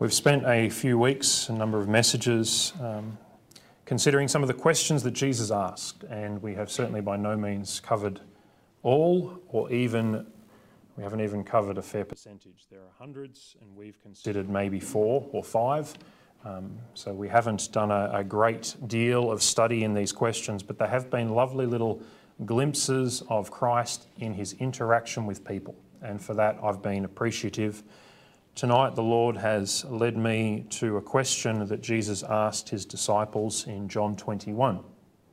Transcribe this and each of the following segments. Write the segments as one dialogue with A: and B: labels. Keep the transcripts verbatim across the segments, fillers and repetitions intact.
A: We've spent a few weeks, a number of messages, um, considering some of the questions that Jesus asked, and we have certainly by no means covered all, or even, we haven't even covered a fair percentage. There are hundreds, and we've considered maybe four or five. Um, so we haven't done a, a great deal of study in these questions, but they have been lovely little glimpses of Christ in his interaction with people, and for that I've been appreciative. Tonight the Lord has led me to a question that Jesus asked his disciples in John twenty-one.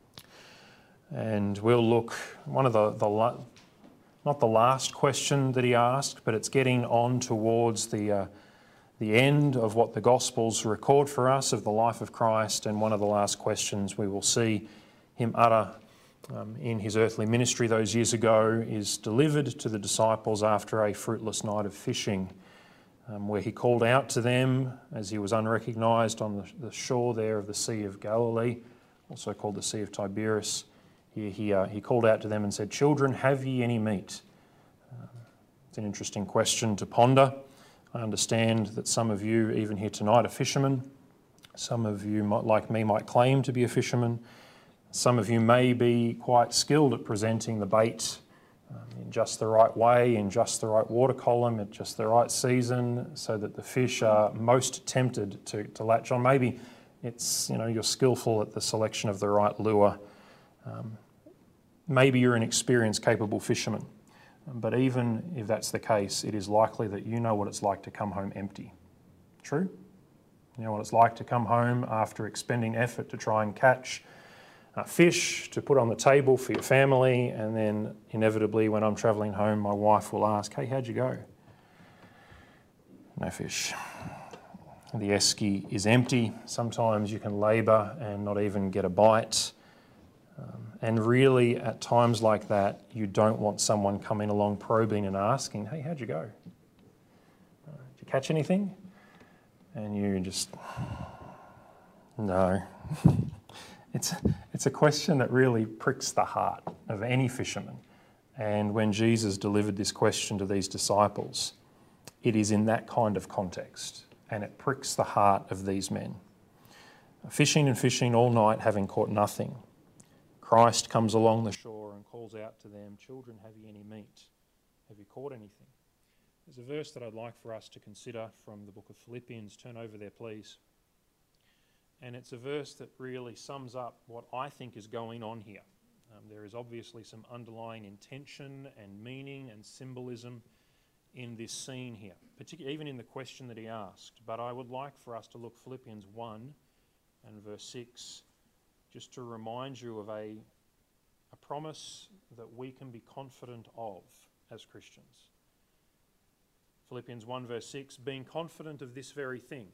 A: And we'll look, one of the, the not the last question that he asked, but it's getting on towards the, uh, the end of what the Gospels record for us of the life of Christ, and one of the last questions we will see him utter um, in his earthly ministry those years ago is delivered to the disciples after a fruitless night of fishing. Um, where he called out to them as he was unrecognised on the, the shore there of the Sea of Galilee, also called the Sea of Tiberias. He, he, uh, he called out to them and said, "Children, have ye any meat?" Um, it's an interesting question to ponder. I understand that some of you, even here tonight, are fishermen. Some of you, might, like me, might claim to be a fisherman. Some of you may be quite skilled at presenting the bait Um, in just the right way, in just the right water column, at just the right season, so that the fish are most tempted to, to latch on. Maybe it's, you know, you're skillful at the selection of the right lure. Um, maybe you're an experienced, capable fisherman. But even if that's the case, it is likely that you know what it's like to come home empty. True? You know what it's like to come home after expending effort to try and catch Uh, fish to put on the table for your family, and then inevitably when I'm travelling home my wife will ask, "Hey, how'd you go?" No fish. The esky is empty. Sometimes you can labour and not even get a bite. Um, and really at times like that you don't want someone coming along probing and asking, "Hey, how'd you go? Uh, did you catch anything?" And you just, no. It's, it's a question that really pricks the heart of any fisherman. And when Jesus delivered this question to these disciples, it is in that kind of context, and it pricks the heart of these men. Fishing and fishing all night, having caught nothing. Christ comes along the shore and calls out to them, "Children, have ye any meat? Have you caught anything?" There's a verse that I'd like for us to consider from the book of Philippians. Turn over there, please. And it's a verse that really sums up what I think is going on here. Um, there is obviously some underlying intention and meaning and symbolism in this scene here, particularly even in the question that he asked. But I would like for us to look Philippians one and verse six, just to remind you of a, a promise that we can be confident of as Christians. Philippians one verse six, "Being confident of this very thing,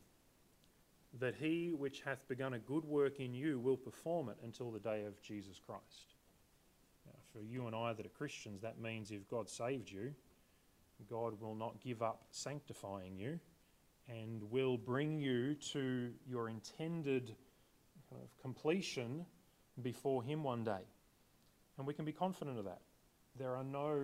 A: that he which hath begun a good work in you will perform it until the day of Jesus Christ." Now, for you and I that are Christians, that means if God saved you, God will not give up sanctifying you and will bring you to your intended kind of completion before him one day. And we can be confident of that. There are no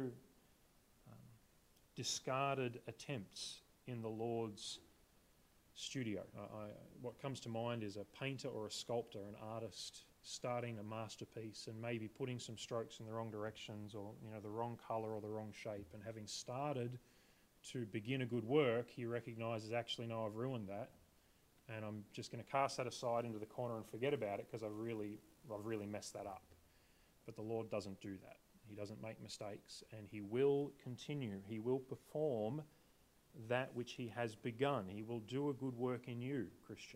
A: um, discarded attempts in the Lord's studio. I, I, what comes to mind is a painter or a sculptor, an artist starting a masterpiece and maybe putting some strokes in the wrong directions, or you know the wrong colour or the wrong shape, and having started to begin a good work, he recognises, actually no, I've ruined that, and I'm just going to cast that aside into the corner and forget about it because I've really, I've really messed that up. But the Lord doesn't do that. He doesn't make mistakes, and he will continue. He will perform that which he has begun. He will do a good work in you, Christian.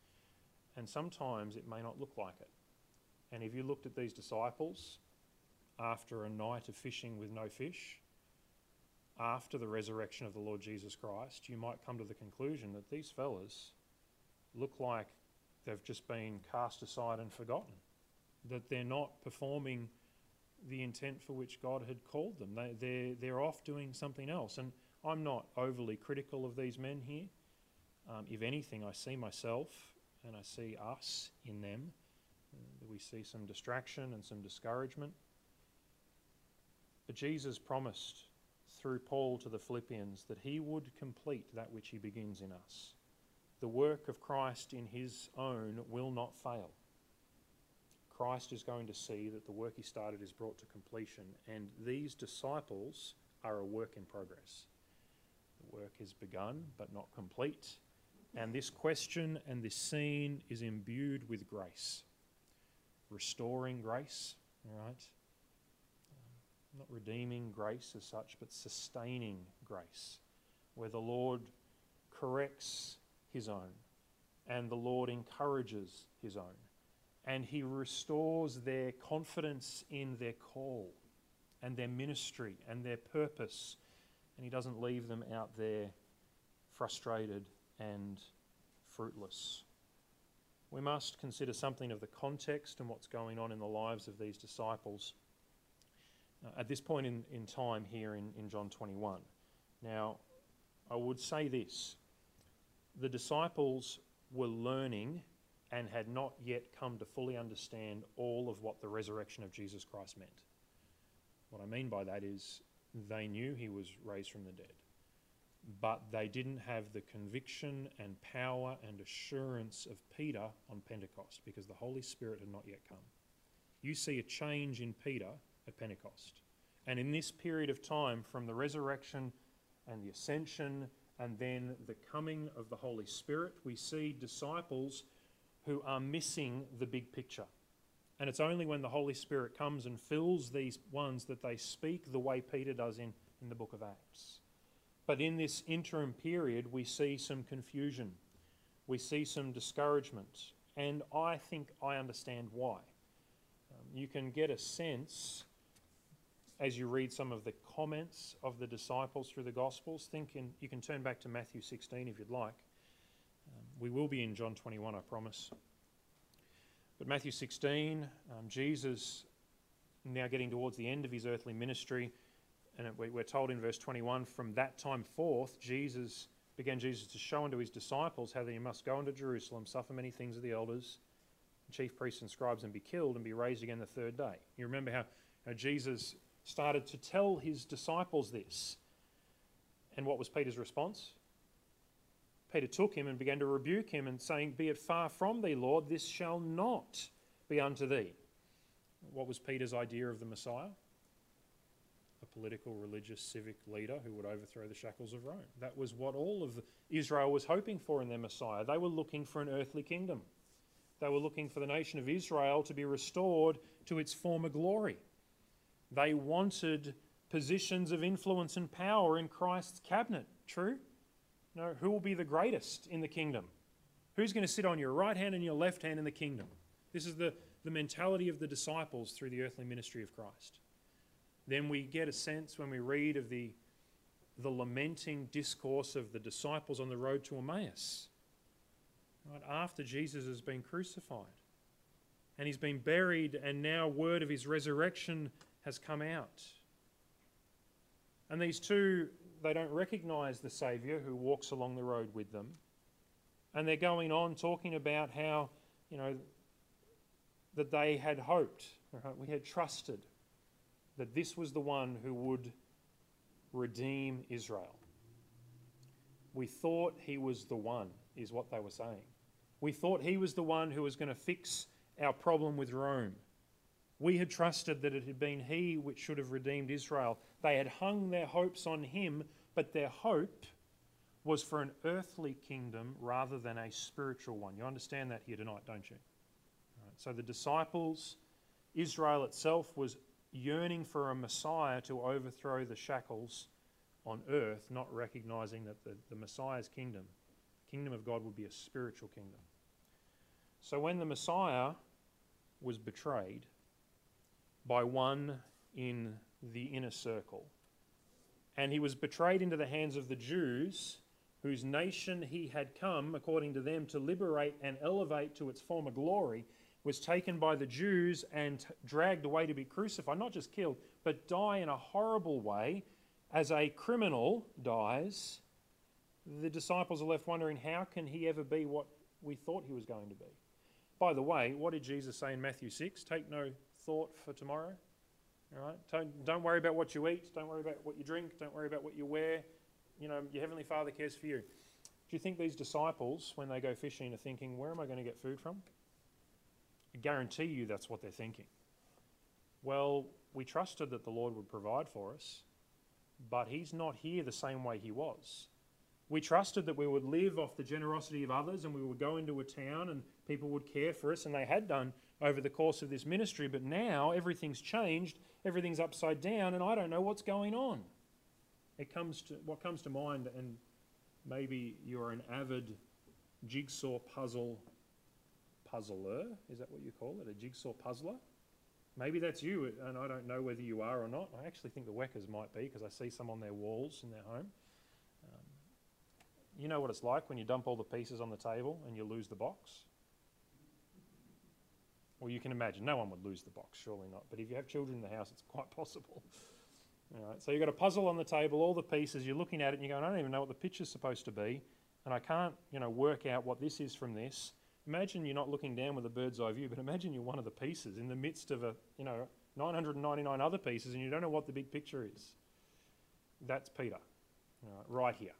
A: And sometimes it may not look like it. And if you looked at these disciples after a night of fishing with no fish, after the resurrection of the Lord Jesus Christ, you might come to the conclusion that these fellas look like they've just been cast aside and forgotten, that they're not performing the intent for which God had called them. They, they're, they're off doing something else. And I'm not overly critical of these men here. Um, if anything, I see myself and I see us in them. Uh, we see some distraction and some discouragement. But Jesus promised through Paul to the Philippians that he would complete that which he begins in us. the work of Christ in his own will not fail. Christ is going to see that the work he started is brought to completion, and these disciples are a work in progress. The work is begun but not complete, and this question and this scene is imbued with grace. Restoring grace, all right? Um, not redeeming grace as such, but sustaining grace, where the Lord corrects his own and the Lord encourages his own, and he restores their confidence in their call and their ministry and their purpose, and he doesn't leave them out there frustrated and fruitless. We must consider something of the context and what's going on in the lives of these disciples uh, at this point in, in time here in, in John twenty-one. Now, I would say this. The disciples were learning and had not yet come to fully understand all of what the resurrection of Jesus Christ meant. What I mean by that is they knew he was raised from the dead, but they didn't have the conviction and power and assurance of Peter on Pentecost because the Holy Spirit had not yet come. You see a change in Peter at Pentecost. And in this period of time, from the resurrection and the ascension and then the coming of the Holy Spirit, we see disciples who are missing the big picture. And it's only when the Holy Spirit comes and fills these ones that they speak the way Peter does in, in the book of Acts. But in this interim period, we see some confusion. We see some discouragement. And I think I understand why. Um, you can get a sense as you read some of the comments of the disciples through the Gospels. Think in, you can turn back to Matthew sixteen if you'd like. Um, we will be in John twenty-one, I promise. But Matthew sixteen, um, Jesus now getting towards the end of his earthly ministry, and we're told in verse twenty-one, from that time forth, Jesus began Jesus to show unto his disciples how that he must go into Jerusalem, suffer many things of the elders, chief priests and scribes, and be killed and be raised again the third day. You remember how, how Jesus started to tell his disciples this. And what was Peter's response? Peter took him and began to rebuke him and saying, be it far from thee, Lord, this shall not be unto thee. What was Peter's idea of the Messiah? A political, religious, civic leader who would overthrow the shackles of Rome. That was what all of Israel was hoping for in their Messiah. They were looking for an earthly kingdom. They were looking for the nation of Israel to be restored to its former glory. They wanted positions of influence and power in Christ's cabinet. True? No, who will be the greatest in the kingdom? Who's going to sit on your right hand and your left hand in the kingdom? This is the, the mentality of the disciples through the earthly ministry of Christ. Then we get a sense when we read of the, the lamenting discourse of the disciples on the road to Emmaus, right, after Jesus has been crucified and he's been buried, and now word of his resurrection has come out. And these two, they don't recognise the Saviour who walks along the road with them. And they're going on talking about how, you know, that they had hoped, right? We had trusted that this was the one who would redeem Israel. We thought he was the one, is what they were saying. We thought he was the one who was going to fix our problem with Rome. We had trusted that it had been he which should have redeemed Israel. They had hung their hopes on him, but their hope was for an earthly kingdom rather than a spiritual one. You understand that here tonight, don't you? Right. So the disciples, Israel itself was yearning for a Messiah to overthrow the shackles on earth, not recognising that the, the Messiah's kingdom, the kingdom of God, would be a spiritual kingdom. So when the Messiah was betrayed by one in the inner circle, and he was betrayed into the hands of the Jews, whose nation he had come, according to them, to liberate and elevate to its former glory, was taken by the Jews and dragged away to be crucified, not just killed, but die in a horrible way, as a criminal dies. The disciples are left wondering, how can he ever be what we thought he was going to be? By the way, what did Jesus say in Matthew six? Take no thought for tomorrow. All right? Don't, don't worry about what you eat. Don't worry about what you drink. Don't worry about what you wear. You know, your Heavenly Father cares for you. Do you think these disciples, when they go fishing, are thinking, where am I going to get food from? I guarantee you that's what they're thinking. Well, we trusted that the Lord would provide for us, but he's not here the same way he was. We trusted that we would live off the generosity of others and we would go into a town and people would care for us, and they had done over the course of this ministry, but now everything's changed, everything's upside down, and I don't know what's going on. It comes to what comes to mind, and maybe you're an avid jigsaw puzzle puzzler, is that what you call it, a jigsaw puzzler? Maybe that's you, and I don't know whether you are or not. I actually think the Weckers might be, because I see some on their walls in their home. Um, you know what it's like when you dump all the pieces on the table and you lose the box? Well, you can imagine, no one would lose the box, surely not. But if you have children in the house, it's quite possible. All right, so you've got a puzzle on the table, all the pieces, you're looking at it and you're going, I don't even know what the picture's supposed to be, and I can't, you know, work out what this is from this. Imagine you're not looking down with a bird's eye view, but imagine you're one of the pieces in the midst of a, you know, nine hundred ninety-nine other pieces, and you don't know what the big picture is. That's Peter, uh, right here.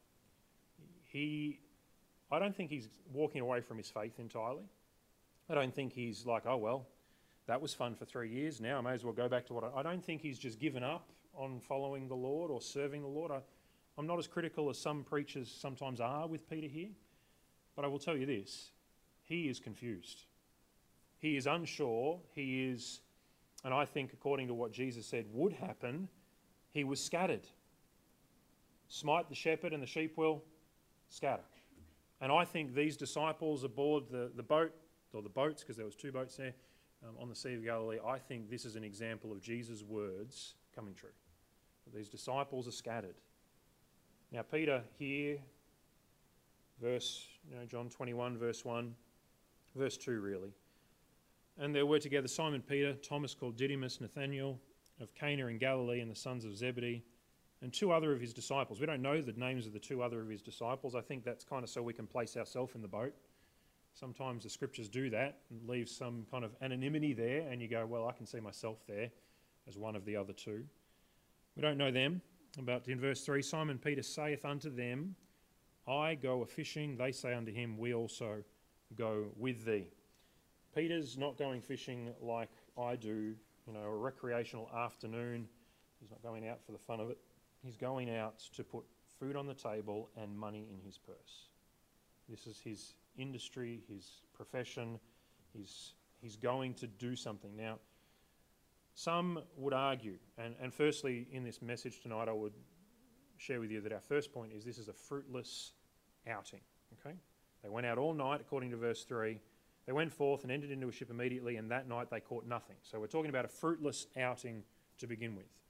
A: He, I don't think he's walking away from his faith entirely. I don't think he's like, oh, well, that was fun for three years. Now I may as well go back to what I, I don't think he's just given up on following the Lord or serving the Lord. I, I'm not as critical as some preachers sometimes are with Peter here, but I will tell you this. He is confused. He is unsure. He is, and I think according to what Jesus said would happen, he was scattered. Smite the shepherd and the sheep will scatter. And I think these disciples aboard the, the boat, or the boats, because there was two boats there, um, on the Sea of Galilee, I think this is an example of Jesus' words coming true. These disciples are scattered. Now Peter here, verse, you know, John twenty-one, verse one, verse two really. And there were together Simon Peter, Thomas called Didymus, Nathanael of Cana in Galilee, and the sons of Zebedee, and two other of his disciples. We don't know the names of the two other of his disciples. I think that's kind of so we can place ourselves in the boat. Sometimes the scriptures do that and leave some kind of anonymity there, and you go, well, I can see myself there as one of the other two. We don't know them, but in verse three, Simon Peter saith unto them, I go a-fishing. They say unto him, we also go with thee. Peter's not going fishing like I do, you know, a recreational afternoon. He's not going out for the fun of it. He's going out to put food on the table and money in his purse. This is his industry, his profession. He's, he's going to do something. Now, some would argue, and, and firstly in this message tonight I would share with you that our first point is this is a fruitless outing. Okay, they went out all night according to verse three. They went forth and entered into a ship immediately, and that night they caught nothing. So we're talking about a fruitless outing to begin with.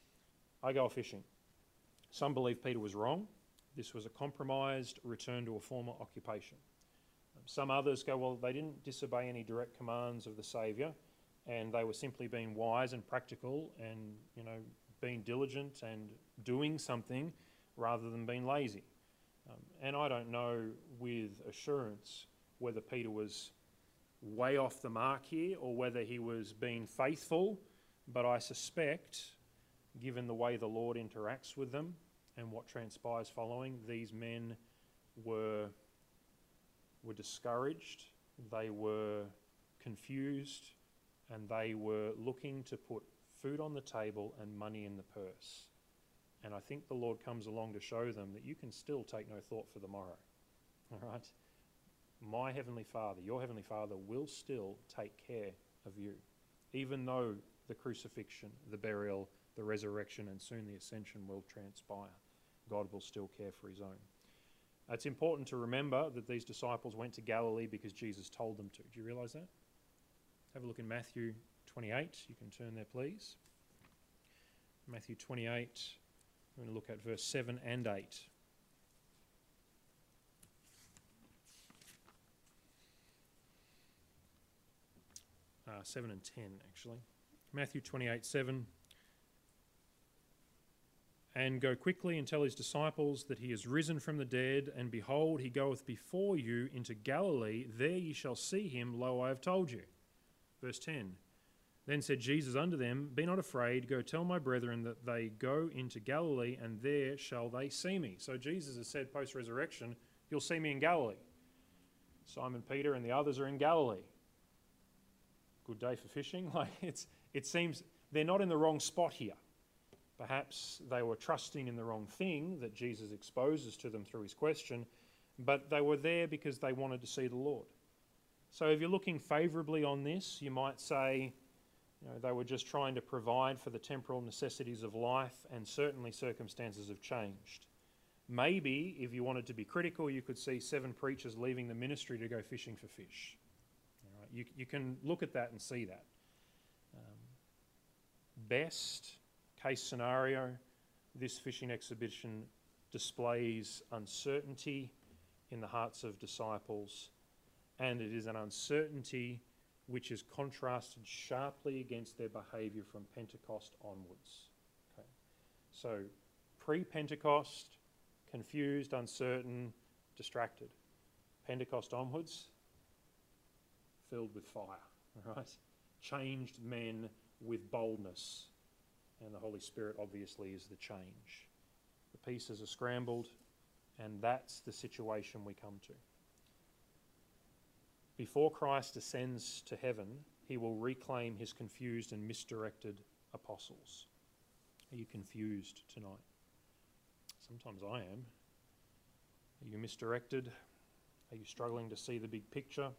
A: I go fishing. Some believe Peter was wrong. This was a compromised return to a former occupation. Some others go, well, they didn't disobey any direct commands of the Saviour, and they were simply being wise and practical and, you know, being diligent and doing something rather than being lazy. Um, and I don't know with assurance whether Peter was way off the mark here or whether he was being faithful, but I suspect, given the way the Lord interacts with them and what transpires following, these men were, were discouraged, they were confused, and they were looking to put food on the table and money in the purse. And I think the Lord comes along to show them that you can still take no thought for the morrow. All right? My Heavenly Father, your Heavenly Father, will still take care of you, even though the crucifixion, the burial, the resurrection, and soon the ascension will transpire. God will still care for his own. It's important to remember that these disciples went to Galilee because Jesus told them to. Do you realise that? Have a look in Matthew twenty-eight. You can turn there, please. Matthew twenty-eight. We're going to look at verse seven and eight. Uh, seven and ten, actually. Matthew twenty-eight, seven. And go quickly and tell his disciples that he is risen from the dead, and behold, he goeth before you into Galilee. There ye shall see him, lo, I have told you. Verse ten. Then said Jesus unto them, be not afraid, go tell my brethren that they go into Galilee, and there shall they see me. So Jesus has said post-resurrection, You'll see me in Galilee. Simon Peter and the others are in Galilee. Good day for fishing. Like it's, it seems they're not in the wrong spot here. Perhaps they were trusting in the wrong thing that Jesus exposes to them through his question, but they were there because they wanted to see the Lord. So if you're looking favourably on this, you might say, you know, they were just trying to provide for the temporal necessities of life, and certainly circumstances have changed. Maybe, if you wanted to be critical, you could see seven preachers leaving the ministry to go fishing for fish. All right, you, you can look at that and see that. Um, best case scenario, this fishing exhibition displays uncertainty in the hearts of disciples, and it is an uncertainty which is contrasted sharply against their behaviour from Pentecost onwards. Okay. So, pre-Pentecost, confused, uncertain, distracted. Pentecost onwards, filled with fire, all right? Changed men with boldness, and the Holy Spirit obviously is the change. The pieces are scrambled, and that's the situation we come to. Before Christ ascends to heaven, he will reclaim his confused and misdirected apostles. Are you confused tonight? Sometimes I am. Are you misdirected? Are you struggling to see the big picture?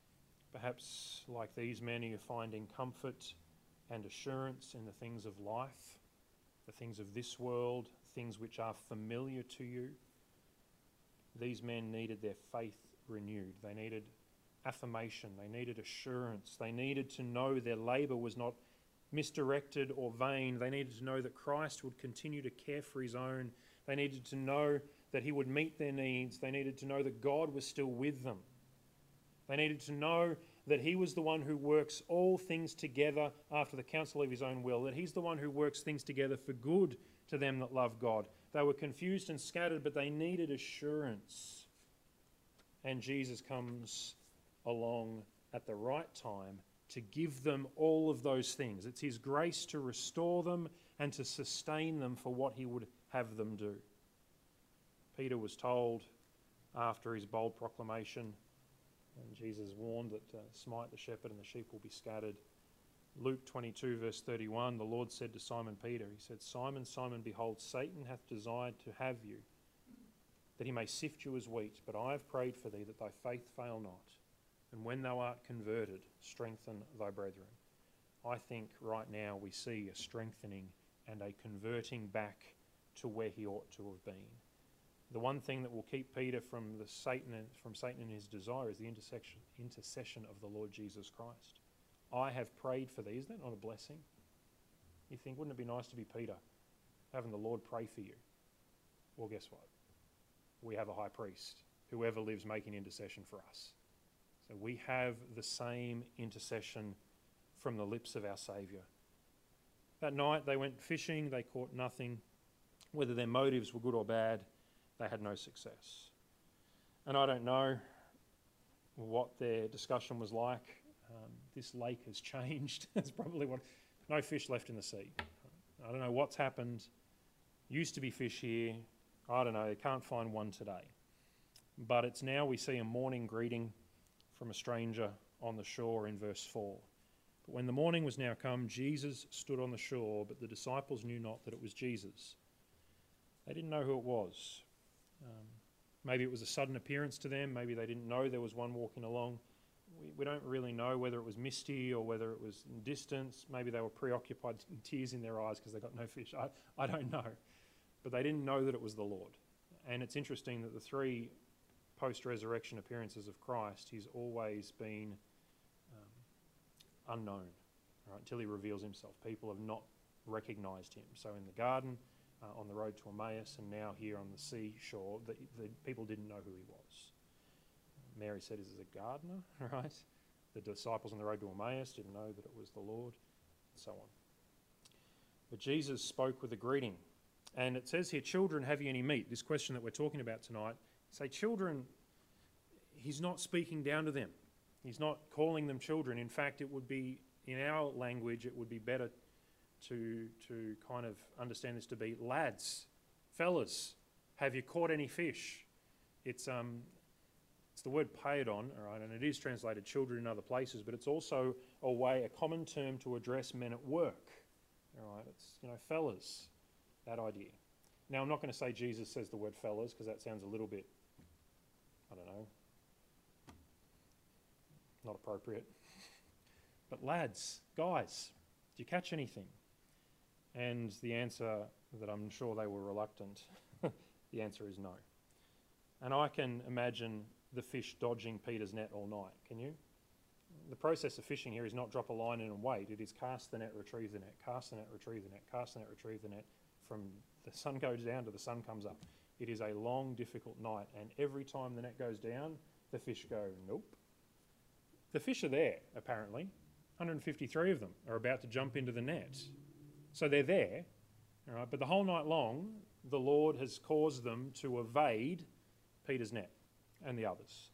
A: Perhaps, like these men, are you finding comfort and assurance in the things of life, the things of this world, things which are familiar to you? These men needed their faith renewed. They needed affirmation. They needed assurance. They needed to know their labour was not misdirected or vain. They needed to know that Christ would continue to care for his own. They needed to know that he would meet their needs. They needed to know that God was still with them. They needed to know that he was the one who works all things together after the counsel of his own will, that he's the one who works things together for good to them that love God. They were confused and scattered, but they needed assurance. And Jesus comes along at the right time to give them all of those things. It's his grace to restore them and to sustain them for what he would have them do. Peter was told after his bold proclamation, and Jesus warned that uh, smite the shepherd and the sheep will be scattered. Luke twenty-two verse thirty-one, the Lord said to Simon Peter, he said, Simon, Simon, behold, Satan hath desired to have you, that he may sift you as wheat, but I have prayed for thee that thy faith fail not. And when thou art converted, strengthen thy brethren. I think right now we see a strengthening and a converting back to where he ought to have been. The one thing that will keep Peter from the Satan from Satan and his desire is the intercession, intercession of the Lord Jesus Christ. I have prayed for thee. Isn't that not a blessing? You think, wouldn't it be nice to be Peter, having the Lord pray for you? Well, guess what? We have a high priest who ever lives making intercession for us. So we have the same intercession from the lips of our Saviour. That night they went fishing, they caught nothing. Whether their motives were good or bad, they had no success. And I don't know what their discussion was like. Um, this lake has changed. That's probably what... No fish left in the sea. I don't know what's happened. Used to be fish here. I don't know. They can't find one today. But it's now we see a morning greeting from a stranger on the shore in verse four. But when the morning was now come, Jesus stood on the shore, but the disciples knew not that it was Jesus. They didn't know who it was. Um, maybe it was a sudden appearance to them. Maybe they didn't know there was one walking along. We, we don't really know whether it was misty or whether it was in distance. Maybe they were preoccupied, tears in their eyes because they got no fish. I, I don't know. But they didn't know that it was the Lord. And it's interesting that the three post-resurrection appearances of Christ, he's always been um, unknown, right, until he reveals himself. People have not recognised him. So in the garden, uh, on the road to Emmaus, and now here on the seashore, the, the people didn't know who he was. Mary said, is this a gardener? Right? The disciples on the road to Emmaus didn't know that it was the Lord, and so on. But Jesus spoke with a greeting. And it says here, children, have you any meat? This question that we're talking about tonight. Say, children, he's not speaking down to them. He's not calling them children. In fact, it would be, in our language, it would be better to, to kind of understand this to be lads, fellas, have you caught any fish? It's um, it's the word paedon, all right, and it is translated children in other places, but it's also a way, a common term to address men at work. All right, it's, you know, fellas, that idea. Now, I'm not going to say Jesus says the word fellas because that sounds a little bit, I don't know, not appropriate. But lads, guys, did you catch anything? And the answer that I'm sure they were reluctant, the answer is no. And I can imagine the fish dodging Peter's net all night, can you? The process of fishing here is not drop a line in and wait. It is cast the net, retrieve the net, cast the net, retrieve the net, cast the net, retrieve the net. From the sun goes down to the sun comes up. It is a long, difficult night. And every time the net goes down, the fish go, nope. The fish are there, apparently. one hundred fifty-three of them are about to jump into the net. So they're there, all right? But the whole night long, the Lord has caused them to evade Peter's net and the others.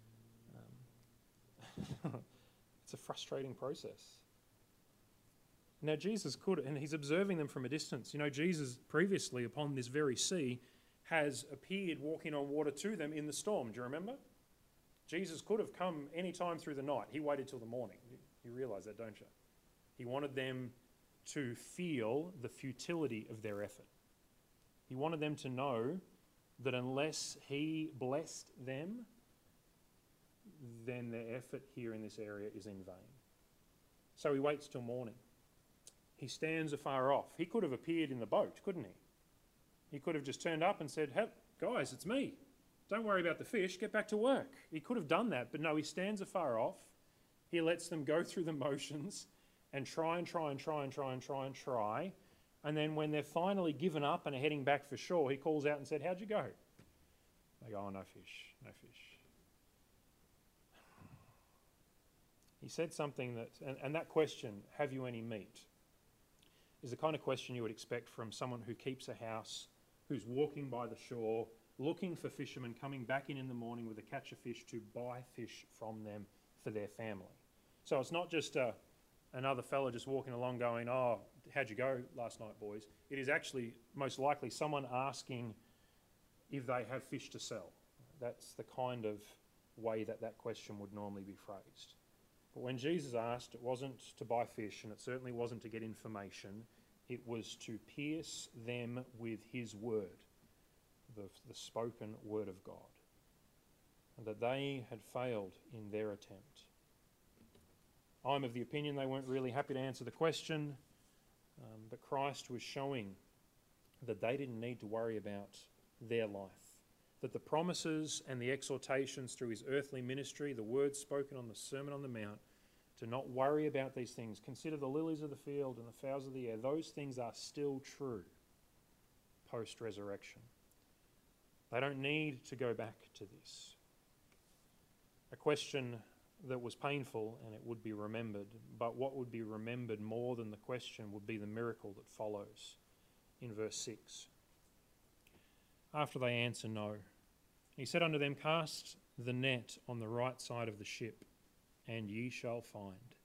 A: Um, it's a frustrating process. Now Jesus could, and he's observing them from a distance. You know, Jesus previously upon this very sea has appeared walking on water to them in the storm. Do you remember? Jesus could have come any time through the night. He waited till the morning. You, you realise that, don't you? He wanted them to feel the futility of their effort. He wanted them to know that unless he blessed them, then their effort here in this area is in vain. So he waits till morning. He stands afar off. He could have appeared in the boat, couldn't he? He could have just turned up and said, hey, guys, it's me. Don't worry about the fish, get back to work. He could have done that, but no, he stands afar off. He lets them go through the motions and try and try and try and try and try and try. And then when they're finally given up and are heading back for shore, he calls out and said, how'd you go? They go, oh, no fish, no fish. He said something that, and, and that question, have you any meat, is the kind of question you would expect from someone who keeps a house, who's walking by the shore, looking for fishermen coming back in in the morning with a catch of fish to buy fish from them for their family. So it's not just a, another fella just walking along going, oh, how'd you go last night, boys? It is actually most likely someone asking if they have fish to sell. That's the kind of way that that question would normally be phrased. But when Jesus asked, it wasn't to buy fish, and it certainly wasn't to get information. It was to pierce them with his word, the, the spoken word of God, and that they had failed in their attempt. I'm of the opinion they weren't really happy to answer the question, um, but Christ was showing that they didn't need to worry about their life, that the promises and the exhortations through his earthly ministry, the words spoken on the Sermon on the Mount, to not worry about these things, consider the lilies of the field and the fowls of the air, those things are still true post-resurrection. They don't need to go back to this. A question that was painful, and it would be remembered, but what would be remembered more than the question would be the miracle that follows in verse six. After they answer no, he said unto them, cast the net on the right side of the ship, and ye shall find.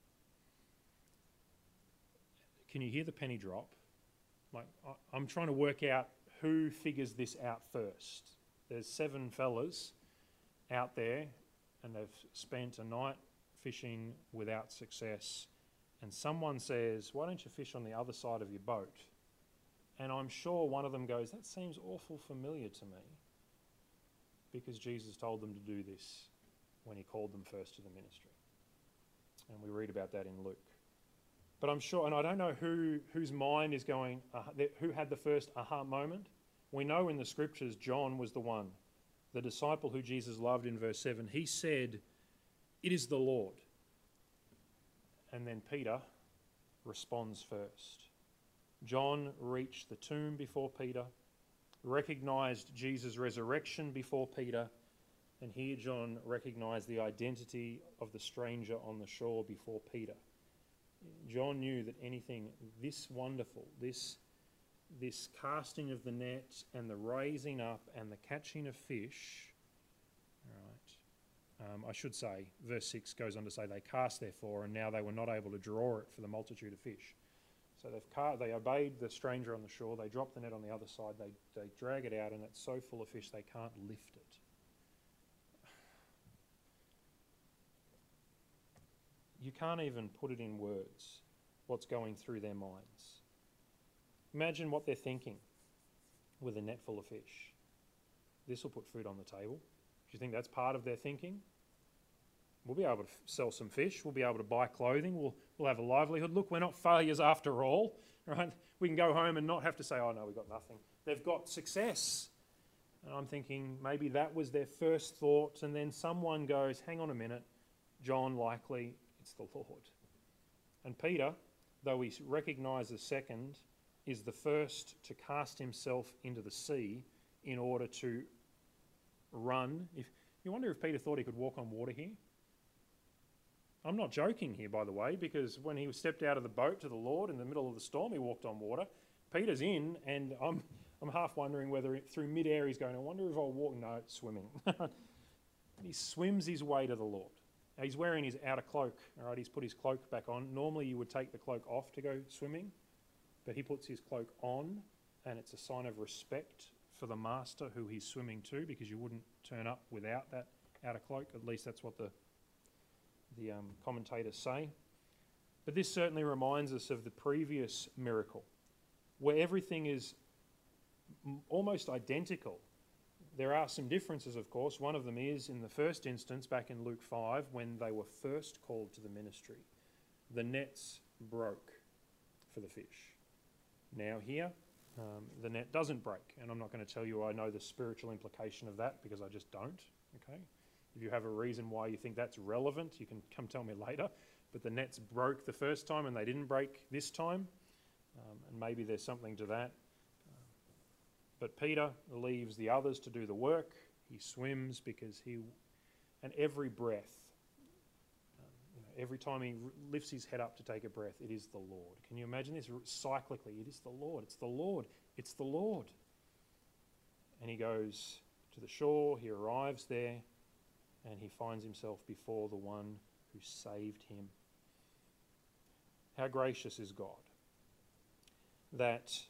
A: Can you hear the penny drop? Like, I'm trying to work out who figures this out first. There's seven fellas out there, and they've spent a night fishing without success, and someone says, why don't you fish on the other side of your boat? And I'm sure one of them goes, that seems awful familiar to me, because Jesus told them to do this when he called them first to the ministry. And we read about that in Luke. But I'm sure, and I don't know who whose mind is going, uh, who had the first aha moment. We know in the scriptures John was the one, the disciple who Jesus loved in verse seven. He said, it is the Lord. And then Peter responds first. John reached the tomb before Peter, recognised Jesus' resurrection before Peter, and here John recognised the identity of the stranger on the shore before Peter. John knew that anything this wonderful, this, this casting of the net and the raising up and the catching of fish, all right, um, I should say, verse six goes on to say, they cast therefore, and now they were not able to draw it for the multitude of fish. So they've car- they obeyed the stranger on the shore, they drop the net on the other side, they, they drag it out, and it's so full of fish they can't lift it. you can't even put it in words, what's going through their minds. Imagine what they're thinking with a net full of fish. This will put food on the table. Do you think that's part of their thinking? We'll be able to f- sell some fish. We'll be able to buy clothing. We'll, we'll have a livelihood. Look, we're not failures after all, right? We can go home and not have to say, oh, no, we've got nothing. They've got success. And I'm thinking maybe that was their first thought, and then someone goes, hang on a minute, John, likely it's the Lord. And Peter, though he recognises second, is the first to cast himself into the sea in order to run. If you wonder if Peter thought he could walk on water here? I'm not joking here, by the way, because when he stepped out of the boat to the Lord in the middle of the storm, he walked on water. Peter's in, and I'm I'm half wondering whether it, through mid-air he's going, I wonder if I'll walk. No, it's swimming. And he swims his way to the Lord. Now, he's wearing his outer cloak, all right? He's put his cloak back on. Normally you would take the cloak off to go swimming, but he puts his cloak on, and it's a sign of respect for the master who he's swimming to, because you wouldn't turn up without that outer cloak. At least that's what the the um, commentators say. But this certainly reminds us of the previous miracle, where everything is m- almost identical. There are some differences, of course. One of them is in the first instance, back in Luke five, when they were first called to the ministry, the nets broke for the fish. Now here, um, the net doesn't break, and I'm not going to tell you I know the spiritual implication of that, because I just don't, okay? If you have a reason why you think that's relevant, you can come tell me later. But the nets broke the first time and they didn't break this time. Um, and maybe there's something to that. Uh, but Peter leaves the others to do the work. He swims because he... And every breath, um, you know, every time he r- lifts his head up to take a breath, it is the Lord. Can you imagine this? Cyclically, it is the Lord. It's the Lord. It's the Lord. And he goes to the shore. He arrives there. And he finds himself before the one who saved him. How gracious is God that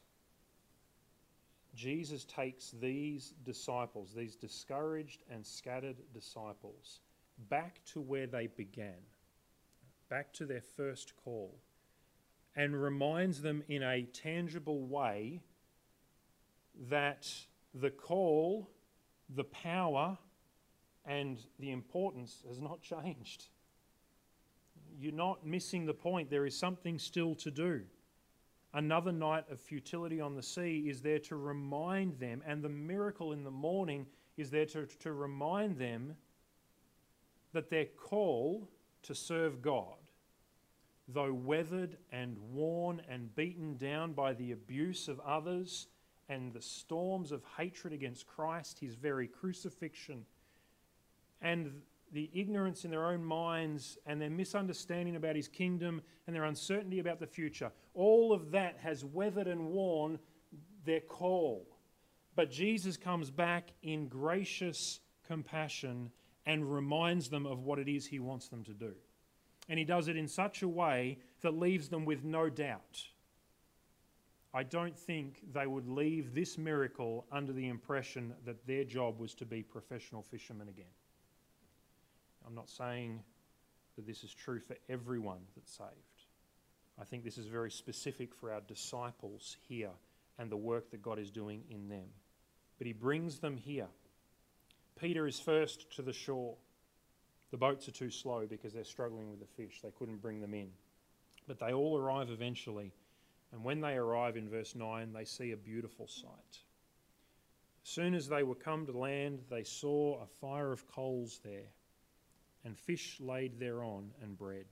A: Jesus takes these disciples, these discouraged and scattered disciples, back to where they began, back to their first call, and reminds them in a tangible way that the call, the power, and the importance has not changed. You're not missing the point. There is something still to do. Another night of futility on the sea is there to remind them, and the miracle in the morning is there to, to remind them that their call to serve God, though weathered and worn and beaten down by the abuse of others and the storms of hatred against Christ, his very crucifixion, and the ignorance in their own minds and their misunderstanding about his kingdom and their uncertainty about the future, all of that has weathered and worn their call. But Jesus comes back in gracious compassion and reminds them of what it is he wants them to do. And he does it in such a way that leaves them with no doubt. I don't think they would leave this miracle under the impression that their job was to be professional fishermen again. I'm not saying that this is true for everyone that's saved. I think this is very specific for our disciples here and the work that God is doing in them. But he brings them here. Peter is first to the shore. The boats are too slow because they're struggling with the fish. They couldn't bring them in. But they all arrive eventually. And when they arrive in verse nine, they see a beautiful sight. As soon as they were come to land, they saw a fire of coals there, and fish laid thereon, and bread.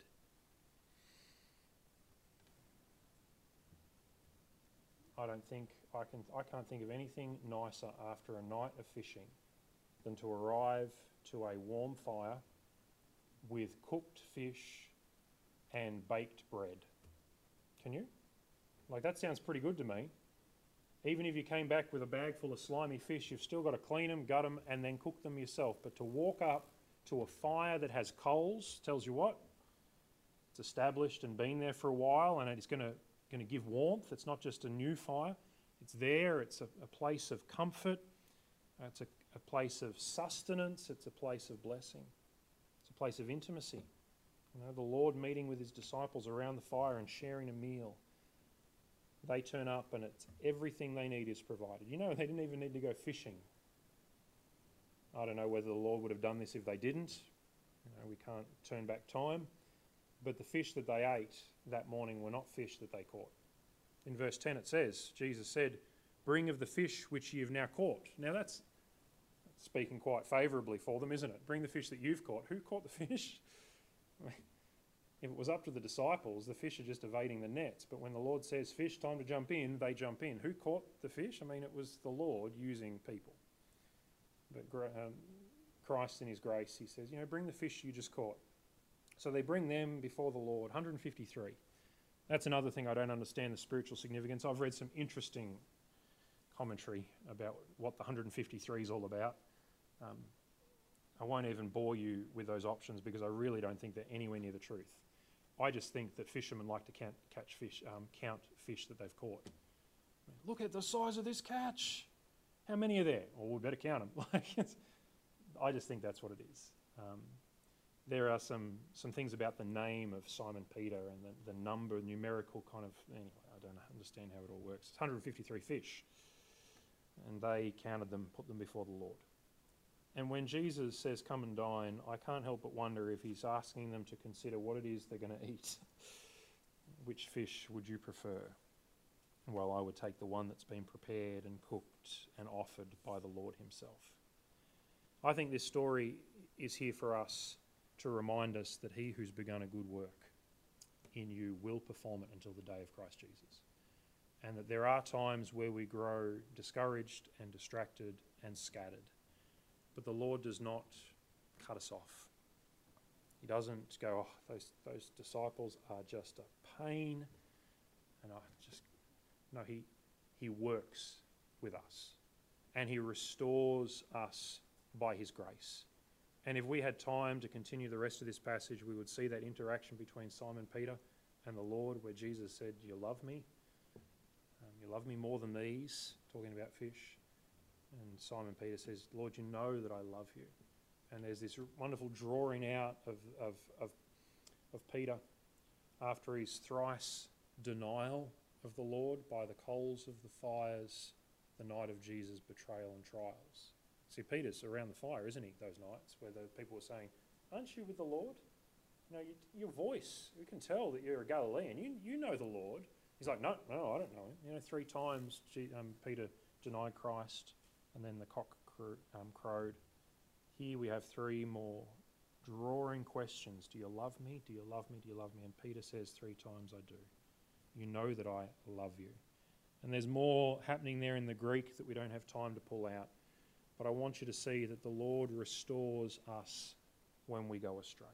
A: I don't think I can. I can't think of anything nicer after a night of fishing than to arrive to a warm fire with cooked fish and baked bread. Can you? Like, that sounds pretty good to me. Even if you came back with a bag full of slimy fish, you've still got to clean them, gut them, and then cook them yourself. But to walk up to a fire that has coals tells you what? It's established and been there for a while, and it's going to going to give warmth. It's not just a new fire. It's there. It's a, a place of comfort. It's a, a place of sustenance. It's a place of blessing. It's a place of intimacy. You know, the Lord meeting with his disciples around the fire and sharing a meal. They turn up and it's everything they need is provided. You know, they didn't even need to go fishing. I don't know whether the Lord would have done this if they didn't. You know, we can't turn back time. But the fish that they ate that morning were not fish that they caught. In verse ten it says, Jesus said, "Bring of the fish which ye have now caught." Now that's speaking quite favourably for them, isn't it? Bring the fish that you've caught. Who caught the fish? If it was up to the disciples, the fish are just evading the nets. But when the Lord says, "Fish, time to jump in," they jump in. Who caught the fish? I mean, it was the Lord using people. But um, Christ in his grace, he says, you know, bring the fish you just caught. So they bring them before the Lord, one hundred fifty-three. That's another thing I don't understand the spiritual significance. I've read some interesting commentary about what the one hundred fifty-three is all about. Um, I won't even bore you with those options because I really don't think they're anywhere near the truth. I just think that fishermen like to count, catch fish, um, count fish that they've caught. Look at the size of this catch. How many are there? Well, we better count them. Like, I just think that's what it is. Um, there are some some things about the name of Simon Peter and the, the number, numerical kind of, anyway, I don't understand how it all works. It's one hundred fifty-three fish. And they counted them, put them before the Lord. And when Jesus says, "Come and dine," I can't help but wonder if he's asking them to consider what it is they're going to eat. Which fish would you prefer? Well, I would take the one that's been prepared and cooked and offered by the Lord himself. I think this story is here for us to remind us that he who's begun a good work in you will perform it until the day of Christ Jesus. And that there are times where we grow discouraged and distracted and scattered. But the Lord does not cut us off. He doesn't go, "Oh, those those disciples are just a pain," and I just no. He he works with us, and he restores us by his grace. And if we had time to continue the rest of this passage, we would see that interaction between Simon Peter and the Lord, where Jesus said, "Do you love me? Um, you love me more than these," talking about fish. And Simon Peter says, "Lord, you know that I love you." And there's this wonderful drawing out of, of, of, of Peter after his thrice denial of the Lord by the coals of the fires the night of Jesus' betrayal and trials. See, Peter's around the fire, isn't he, those nights where the people were saying, "Aren't you with the Lord? You know, you, your voice, we can tell that you're a Galilean. You, you know the Lord." He's like, no, no, I don't know him. You know, three times um, Peter denied Christ. And then the cock crew, um, crowed. Here we have three more drawing questions. Do you love me? Do you love me? Do you love me? And Peter says three times, "I do. You know that I love you." And there's more happening there in the Greek that we don't have time to pull out. But I want you to see that the Lord restores us when we go astray.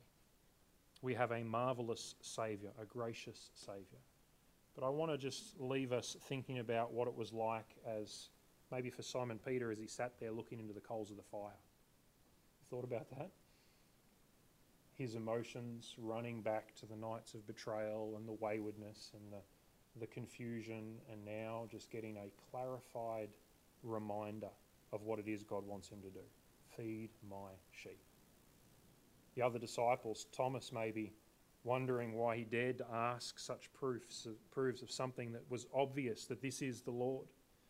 A: We have a marvellous Saviour, a gracious Saviour. But I want to just leave us thinking about what it was like as maybe for Simon Peter as he sat there looking into the coals of the fire. Thought about that? His emotions running back to the nights of betrayal and the waywardness and the, the confusion, and now just getting a clarified reminder of what it is God wants him to do. Feed my sheep. The other disciples, Thomas maybe, wondering why he dared to ask such proofs of, proofs of something that was obvious, that this is the Lord.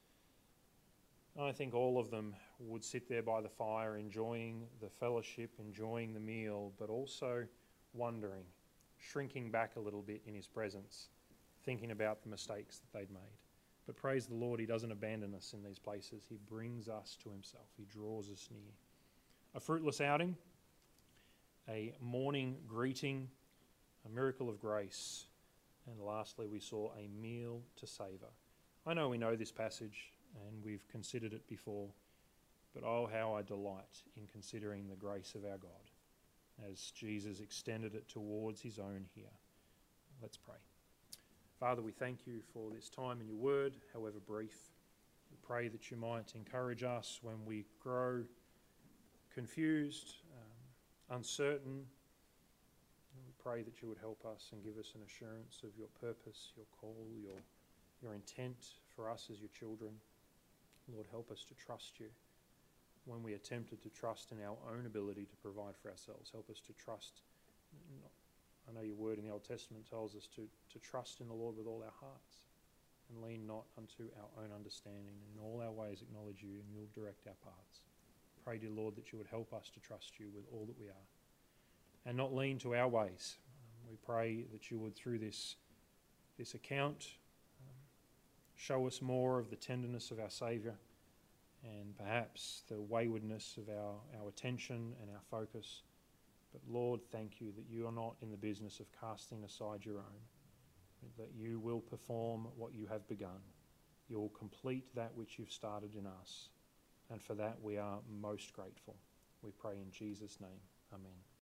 A: I think all of them would sit there by the fire enjoying the fellowship, enjoying the meal, but also wondering, shrinking back a little bit in his presence, thinking about the mistakes that they'd made. But praise the Lord, he doesn't abandon us in these places. He brings us to himself. He draws us near. A fruitless outing, a morning greeting, a miracle of grace, and lastly we saw a meal to savour. I know we know this passage, and we've considered it before, but oh, how I delight in considering the grace of our God as Jesus extended it towards his own here. Let's pray. Father, we thank you for this time in your word, however brief. We pray that you might encourage us when we grow confused, um, uncertain. We pray that you would help us and give us an assurance of your purpose, your call, your, your intent for us as your children. Lord, help us to trust you when we are tempted to trust in our own ability to provide for ourselves. Help us to trust not, I know your word in the Old Testament tells us to, to trust in the Lord with all our hearts and lean not unto our own understanding. In all our ways acknowledge you and you'll direct our paths. Pray, dear Lord, that you would help us to trust you with all that we are and not lean to our ways. Um, we pray that you would, through this, this account, um, show us more of the tenderness of our Saviour and perhaps the waywardness of our, our attention and our focus. But Lord, thank you that you are not in the business of casting aside your own, that you will perform what you have begun. You will complete that which you've started in us. And for that we are most grateful. We pray in Jesus' name. Amen.